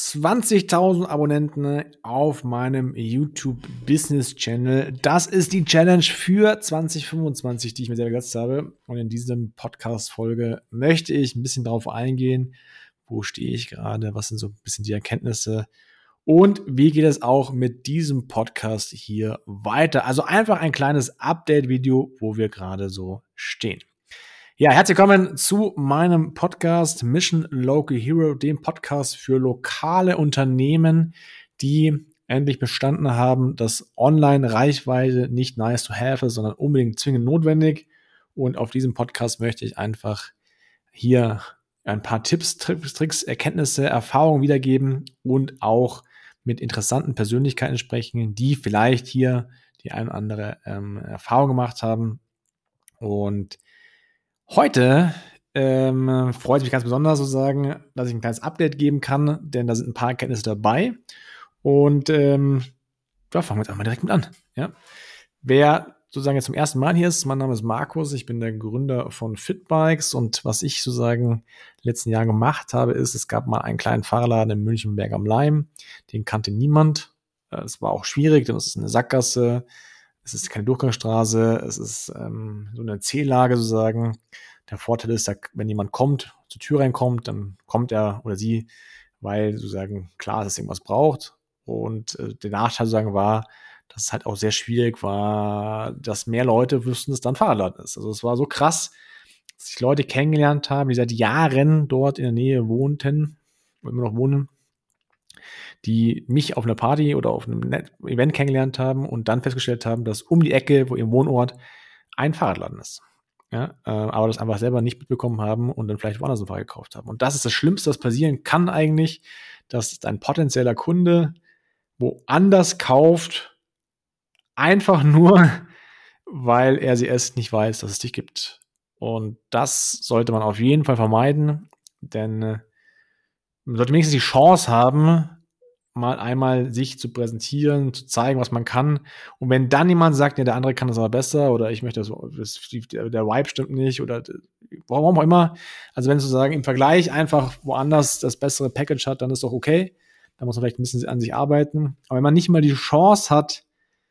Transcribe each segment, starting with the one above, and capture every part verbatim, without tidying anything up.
zwanzigtausend Abonnenten auf meinem YouTube-Business-Channel. Das ist die Challenge für zwanzig fünfundzwanzig, die ich mir selber gesetzt habe. Und in diesem Podcast-Folge möchte ich ein bisschen darauf eingehen, wo stehe ich gerade, was sind so ein bisschen die Erkenntnisse und wie geht es auch mit diesem Podcast hier weiter. Also einfach ein kleines Update-Video, wo wir gerade so stehen. Ja, herzlich willkommen zu meinem Podcast Mission Local Hero, dem Podcast für lokale Unternehmen, die endlich bestanden haben, dass Online-Reichweite nicht nice to have ist, sondern unbedingt zwingend notwendig. Und auf diesem Podcast möchte ich einfach hier ein paar Tipps, Tricks, Tricks, Erkenntnisse, Erfahrungen wiedergeben und auch mit interessanten Persönlichkeiten sprechen, die vielleicht hier die ein oder andere ähm, Erfahrung gemacht haben. Und heute ähm, freut es mich ganz besonders sozusagen, dass ich ein kleines Update geben kann, denn da sind ein paar Erkenntnisse dabei. Und ähm, ja, fangen wir jetzt einfach mal direkt mit an. Ja? Wer sozusagen jetzt zum ersten Mal hier ist, mein Name ist Markus, ich bin der Gründer von Fitbikes und was ich sozusagen letzten Jahr gemacht habe, ist, es gab mal einen kleinen Fahrradladen in Münchenberg am Leim, den kannte niemand. Es war auch schwierig, denn es ist eine Sackgasse, es ist keine Durchgangsstraße, es ist ähm, so eine C-Lage sozusagen. Der Vorteil ist, wenn jemand kommt, zur Tür reinkommt, dann kommt er oder sie, weil sozusagen klar ist, dass irgendwas braucht. Und äh, der Nachteil sozusagen war, dass es halt auch sehr schwierig war, dass mehr Leute wüssten, dass da ein Fahrradladen ist. Also es war so krass, dass ich Leute kennengelernt habe, die seit Jahren dort in der Nähe wohnten, immer noch wohnen, die mich auf einer Party oder auf einem Event kennengelernt haben und dann festgestellt haben, dass um die Ecke, wo ihr Wohnort, ein Fahrradladen ist. Ja, äh, aber das einfach selber nicht mitbekommen haben und dann vielleicht woanders ein Fahrrad gekauft haben. Und das ist das Schlimmste, was passieren kann eigentlich, dass ein potenzieller Kunde woanders kauft, einfach nur, weil er sie erst nicht weiß, dass es dich gibt. Und das sollte man auf jeden Fall vermeiden, denn äh, man sollte wenigstens die Chance haben, mal einmal sich zu präsentieren, zu zeigen, was man kann. Und wenn dann jemand sagt, ja, der andere kann das aber besser oder ich möchte das, das der, der Vibe stimmt nicht oder warum auch immer. Also wenn sozusagen im Vergleich einfach woanders das bessere Package hat, dann ist doch okay. Da muss man vielleicht ein bisschen an sich arbeiten. Aber wenn man nicht mal die Chance hat,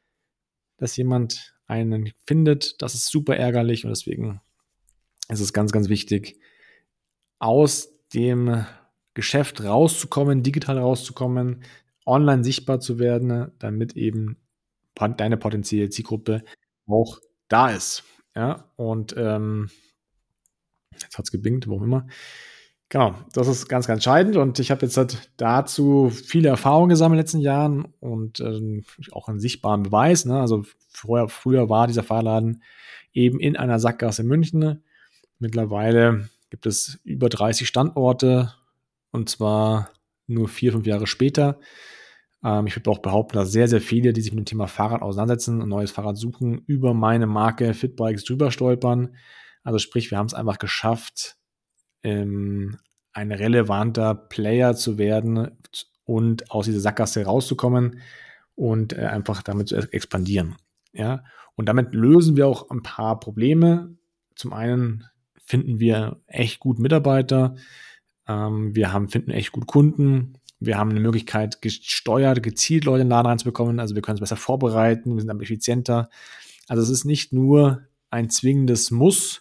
dass jemand einen findet, das ist super ärgerlich und deswegen ist es ganz, ganz wichtig, aus dem Geschäft rauszukommen, digital rauszukommen, online sichtbar zu werden, damit eben deine potenzielle Zielgruppe auch da ist. Ja, und ähm, jetzt hat es gebingt, warum immer. Genau, das ist ganz, ganz entscheidend und ich habe jetzt halt dazu viele Erfahrungen gesammelt in den letzten Jahren und ähm, auch einen sichtbaren Beweis. Ne? Also früher, früher war dieser Fahrladen eben in einer Sackgasse in München. Mittlerweile gibt es über dreißig Standorte und zwar nur vier, fünf Jahre später. Ähm, ich würde auch behaupten, dass sehr, sehr viele, die sich mit dem Thema Fahrrad auseinandersetzen, ein neues Fahrrad suchen, über meine Marke Fitbikes drüber stolpern. Also sprich, wir haben es einfach geschafft, ähm, ein relevanter Player zu werden und aus dieser Sackgasse rauszukommen und äh, einfach damit zu expandieren. Ja? Und damit lösen wir auch ein paar Probleme. Zum einen finden wir echt gut Mitarbeiter, ähm, wir haben, finden echt gut Kunden, wir haben eine Möglichkeit, gesteuert, gezielt Leute in den Laden reinzubekommen, also wir können es besser vorbereiten, wir sind dann effizienter. Also es ist nicht nur ein zwingendes Muss,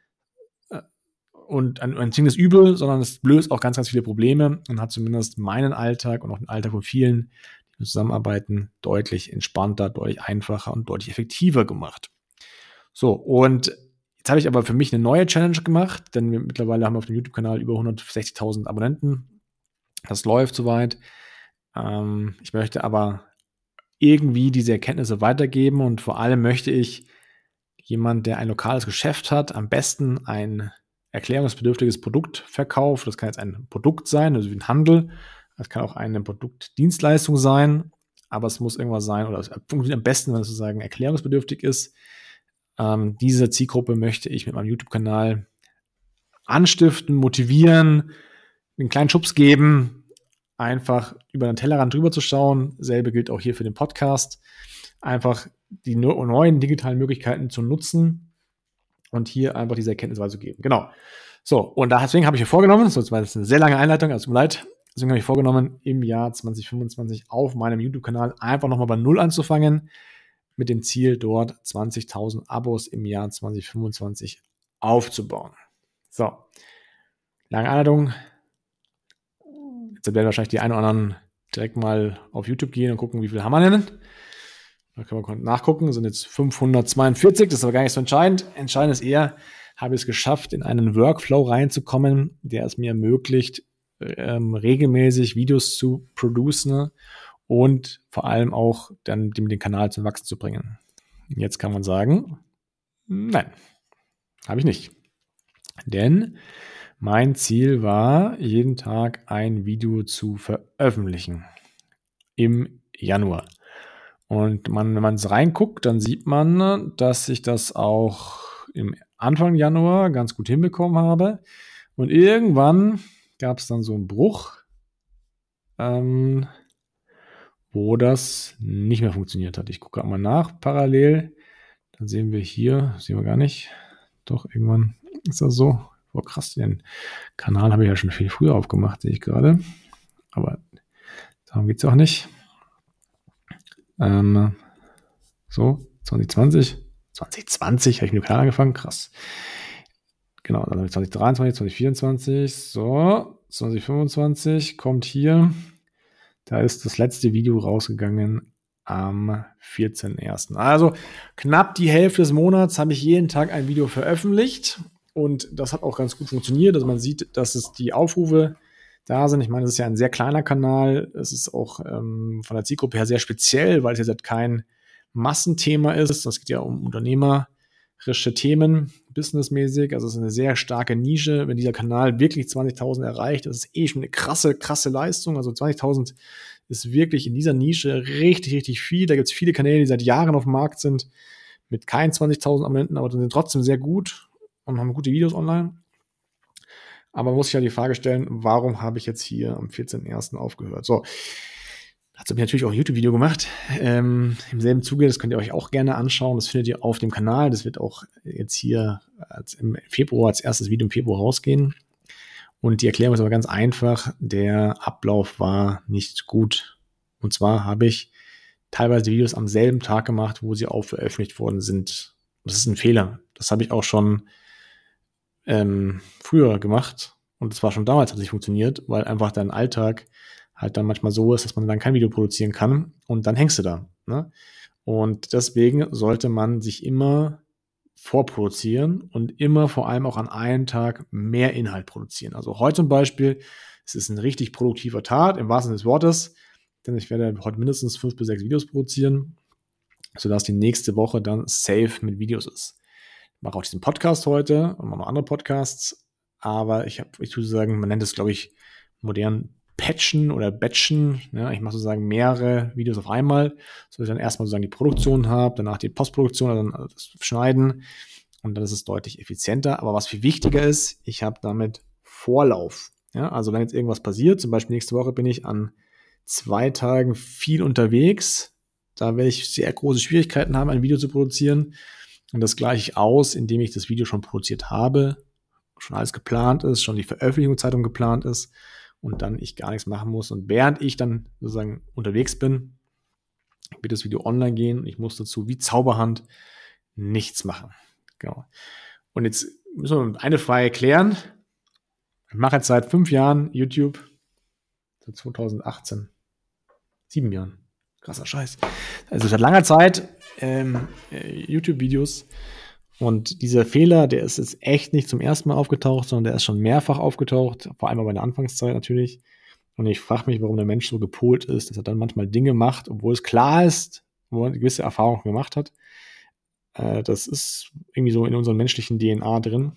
und ein, ein zwingendes Übel, sondern es löst auch ganz, ganz viele Probleme und hat zumindest meinen Alltag und auch den Alltag von vielen, die zusammenarbeiten, deutlich entspannter, deutlich einfacher und deutlich effektiver gemacht. So, und jetzt habe ich aber für mich eine neue Challenge gemacht, denn wir mittlerweile haben auf dem YouTube-Kanal über hundertsechzigtausend Abonnenten. Das läuft soweit. Ähm, ich möchte aber irgendwie diese Erkenntnisse weitergeben und vor allem möchte ich jemand, der ein lokales Geschäft hat, am besten ein erklärungsbedürftiges Produkt verkauft. Das kann jetzt ein Produkt sein, also wie ein Handel. Das kann auch eine Produktdienstleistung sein, aber es muss irgendwas sein oder es funktioniert am besten, wenn es sozusagen erklärungsbedürftig ist. Ähm, diese Zielgruppe möchte ich mit meinem YouTube-Kanal anstiften, motivieren, einen kleinen Schubs geben, einfach über den Tellerrand drüber zu schauen. Selbe gilt auch hier für den Podcast. Einfach die neuen digitalen Möglichkeiten zu nutzen und hier einfach diese Erkenntnis weiterzugeben. Genau. So, und deswegen habe ich mir vorgenommen, so, das war jetzt eine sehr lange Einleitung, also tut mir leid, Deswegen habe ich vorgenommen, im Jahr zwanzig fünfundzwanzig auf meinem YouTube-Kanal einfach nochmal bei Null anzufangen, mit dem Ziel, dort zwanzigtausend Abos im Jahr zwanzig fünfundzwanzig aufzubauen. So, lange Einleitung. Jetzt werden wahrscheinlich die einen oder anderen direkt mal auf YouTube gehen und gucken, wie viel haben wir denn. Da können wir nachgucken, das sind jetzt fünfhundertzweiundvierzig, das ist aber gar nicht so entscheidend. Entscheidend ist eher, habe ich es geschafft, in einen Workflow reinzukommen, der es mir ermöglicht, ähm, regelmäßig Videos zu producen und vor allem auch dann den, den Kanal zum Wachsen zu bringen. Jetzt kann man sagen, nein, habe ich nicht. Denn mein Ziel war, jeden Tag ein Video zu veröffentlichen im Januar. Und man, wenn man es reinguckt, dann sieht man, dass ich das auch im Anfang Januar ganz gut hinbekommen habe. Und irgendwann gab es dann so einen Bruch, ähm, wo das nicht mehr funktioniert hat. Ich gucke mal nach, parallel. Dann sehen wir hier, sehen wir gar nicht. Doch, irgendwann ist das so. Oh krass, den Kanal habe ich ja schon viel früher aufgemacht, sehe ich gerade. Aber darum geht es auch nicht. Ähm, so, zwanzig zwanzig. zwanzig zwanzig habe ich mit dem Kanal angefangen, krass. Genau, dann habe ich zwanzig dreiundzwanzig, zwanzig vierundzwanzig. So, zwanzig fünfundzwanzig kommt hier. Da ist das letzte Video rausgegangen am vierzehnten ersten Also knapp die Hälfte des Monats habe ich jeden Tag ein Video veröffentlicht. Und das hat auch ganz gut funktioniert. Also man sieht, dass es die Aufrufe da sind. Ich meine, es ist ja ein sehr kleiner Kanal. Es ist auch ähm, von der Zielgruppe her sehr speziell, weil es jetzt halt kein Massenthema ist. Es geht ja um unternehmerische Themen, businessmäßig. Also es ist eine sehr starke Nische. Wenn dieser Kanal wirklich zwanzigtausend erreicht, das ist eh schon eine krasse, krasse Leistung. Also zwanzigtausend ist wirklich in dieser Nische richtig, richtig viel. Da gibt es viele Kanäle, die seit Jahren auf dem Markt sind, mit keinen zwanzigtausend Abonnenten, aber die sind trotzdem sehr gut und haben gute Videos online. Aber man muss sich ja die Frage stellen, warum habe ich jetzt hier am vierzehnten ersten aufgehört? So, dazu habe ich natürlich auch ein YouTube-Video gemacht. Ähm, im selben Zuge, das könnt ihr euch auch gerne anschauen. Das findet ihr auf dem Kanal. Das wird auch jetzt hier als im Februar, als erstes Video im Februar rausgehen. Und die Erklärung ist aber ganz einfach. Der Ablauf war nicht gut. Und zwar habe ich teilweise Videos am selben Tag gemacht, wo sie auch veröffentlicht worden sind. Das ist ein Fehler. Das habe ich auch schon ähm, früher gemacht. Und das war schon damals, hat es nicht funktioniert, weil einfach dein Alltag halt dann manchmal so ist, dass man dann kein Video produzieren kann. Und dann hängst du da. Ne? Und deswegen sollte man sich immer vorproduzieren und immer vor allem auch an einem Tag mehr Inhalt produzieren. Also heute zum Beispiel, es ist ein richtig produktiver Tag, im wahrsten Sinne des Wortes, denn ich werde heute mindestens fünf bis sechs Videos produzieren, sodass die nächste Woche dann safe mit Videos ist. Ich mache auch diesen Podcast heute und mache noch andere Podcasts, aber ich habe, ich würde sagen, man nennt es, glaube ich, modern Patchen oder Batchen. Ja, ich mache sozusagen mehrere Videos auf einmal, so dass ich dann erstmal sozusagen die Produktion habe, danach die Postproduktion, dann das Schneiden und dann ist es deutlich effizienter. Aber was viel wichtiger ist, ich habe damit Vorlauf. Ja, also wenn jetzt irgendwas passiert, zum Beispiel nächste Woche bin ich an zwei Tagen viel unterwegs, da werde ich sehr große Schwierigkeiten haben, ein Video zu produzieren. Und das gleiche ich aus, indem ich das Video schon produziert habe, schon alles geplant ist, schon die Veröffentlichungszeitung geplant ist und dann ich gar nichts machen muss. Und während ich dann sozusagen unterwegs bin, wird das Video online gehen und ich muss dazu wie Zauberhand nichts machen. Genau. Und jetzt müssen wir eine Frage klären. Ich mache jetzt seit fünf Jahren YouTube, seit zweitausendachtzehn, sieben Jahren. Krasser Scheiß. Also seit langer Zeit ähm, YouTube-Videos. Und dieser Fehler, der ist jetzt echt nicht zum ersten Mal aufgetaucht, sondern der ist schon mehrfach aufgetaucht, vor allem bei der Anfangszeit natürlich. Und ich frage mich, warum der Mensch so gepolt ist, dass er dann manchmal Dinge macht, obwohl es klar ist, wo er eine gewisse Erfahrung gemacht hat. Äh, das ist irgendwie so in unserer menschlichen D N A drin.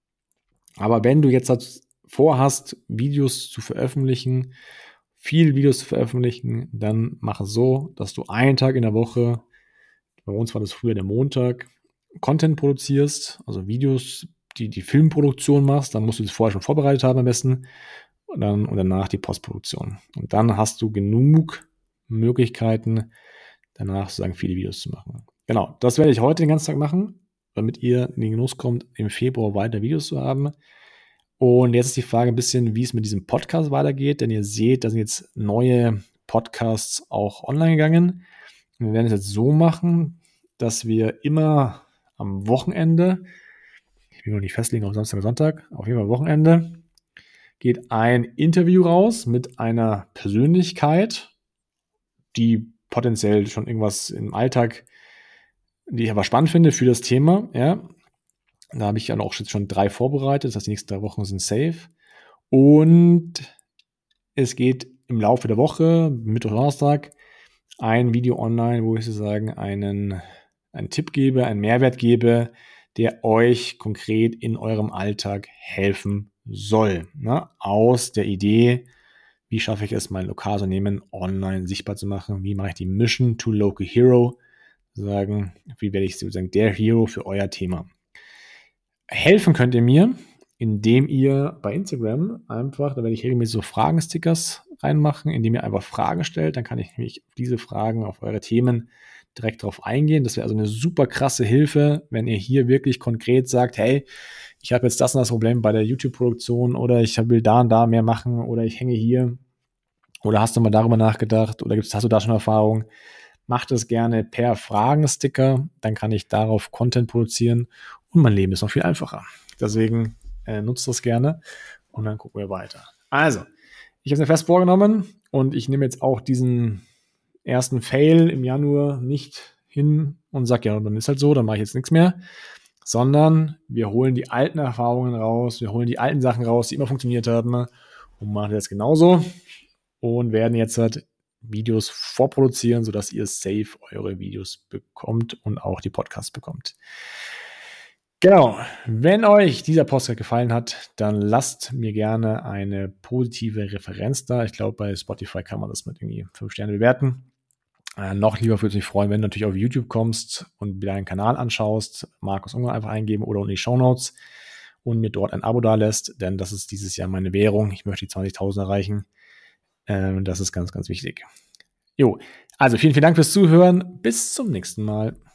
Aber wenn du jetzt halt vorhast, Videos zu veröffentlichen, viele Videos zu veröffentlichen, dann mach es so, dass du einen Tag in der Woche, bei uns war das früher der Montag, Content produzierst, also Videos, die die Filmproduktion machst, dann musst du das vorher schon vorbereitet haben am besten und, dann, und danach die Postproduktion. Und dann hast du genug Möglichkeiten, danach sozusagen viele Videos zu machen. Genau, das werde ich heute den ganzen Tag machen, damit ihr in den Genuss kommt, im Februar weiter Videos zu haben. Und jetzt ist die Frage ein bisschen, wie es mit diesem Podcast weitergeht, denn ihr seht, da sind jetzt neue Podcasts auch online gegangen. Und wir werden es jetzt so machen, dass wir immer am Wochenende, ich will noch nicht festlegen auf Samstag oder Sonntag, auf jeden Fall Wochenende, geht ein Interview raus mit einer Persönlichkeit, die potenziell schon irgendwas im Alltag, die ich aber spannend finde für das Thema, ja. Da habe ich ja auch schon drei vorbereitet, das heißt, die nächsten drei Wochen sind safe. Und es geht im Laufe der Woche, Mittwoch, Donnerstag, ein Video online, wo ich sozusagen einen, einen Tipp gebe, einen Mehrwert gebe, der euch konkret in eurem Alltag helfen soll. Ne? Aus der Idee, wie schaffe ich es, mein Lokalunternehmen online sichtbar zu machen? Wie mache ich die Mission to Local Hero? Sagen, wie werde ich sozusagen der Hero für euer Thema? Helfen könnt ihr mir, indem ihr bei Instagram einfach, da werde ich regelmäßig so Fragenstickers reinmachen, indem ihr einfach Fragen stellt, dann kann ich nämlich auf diese Fragen, auf eure Themen direkt drauf eingehen. Das wäre also eine super krasse Hilfe, wenn ihr hier wirklich konkret sagt, hey, ich habe jetzt das und das Problem bei der YouTube-Produktion oder ich will da und da mehr machen oder ich hänge hier oder hast du mal darüber nachgedacht oder gibt's, hast du da schon Erfahrung? Macht es gerne per Fragensticker, dann kann ich darauf Content produzieren und mein Leben ist noch viel einfacher. Deswegen äh, nutzt das gerne und dann gucken wir weiter. Also, ich habe es mir fest vorgenommen und ich nehme jetzt auch diesen ersten Fail im Januar nicht hin und sage, ja, dann ist halt so, dann mache ich jetzt nichts mehr, sondern wir holen die alten Erfahrungen raus, wir holen die alten Sachen raus, die immer funktioniert haben und machen das genauso und werden jetzt halt Videos vorproduzieren, sodass ihr safe eure Videos bekommt und auch die Podcasts bekommt. Genau, wenn euch dieser Podcast gefallen hat, dann lasst mir gerne eine positive Referenz da. Ich glaube, bei Spotify kann man das mit irgendwie fünf Sterne bewerten. Äh, noch lieber würde es mich freuen, wenn du natürlich auf YouTube kommst und wieder einen Kanal anschaust, Markus Unger einfach eingeben oder unten die Shownotes und mir dort ein Abo dalässt, denn das ist dieses Jahr meine Währung. Ich möchte die zwanzigtausend erreichen. Ähm, das ist ganz, ganz wichtig. Jo, also vielen, vielen Dank fürs Zuhören. Bis zum nächsten Mal.